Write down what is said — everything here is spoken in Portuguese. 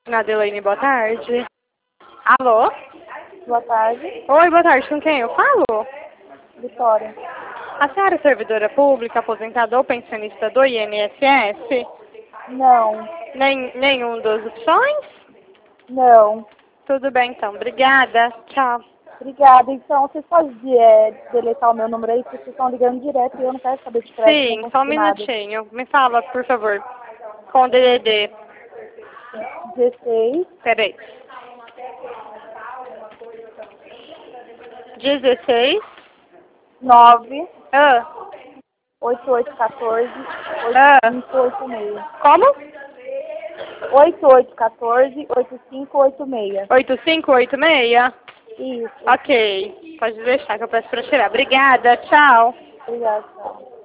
Adelaine, boa tarde. Alô? Boa tarde. Oi, boa tarde. Com quem eu falo? Vitória. A senhora é servidora pública, aposentada ou pensionista do INSS? Não. Nenhum das opções? Não. Tudo bem, então. Obrigada. Tchau. Obrigada. Então, vocês podem deletar o meu número aí, porque vocês estão ligando direto e eu não quero saber de crédito, nem Sim, só um consegui nada. minutinho. Me fala, por favor. Com o DDD. 16, Peraí. 16. 9, Ah. 8814, Ah. 8586. Como? 8814, 8586. 8586? Isso. Ok. Pode deixar que eu peço pra tirar. Obrigada. Tchau. Obrigada, tchau.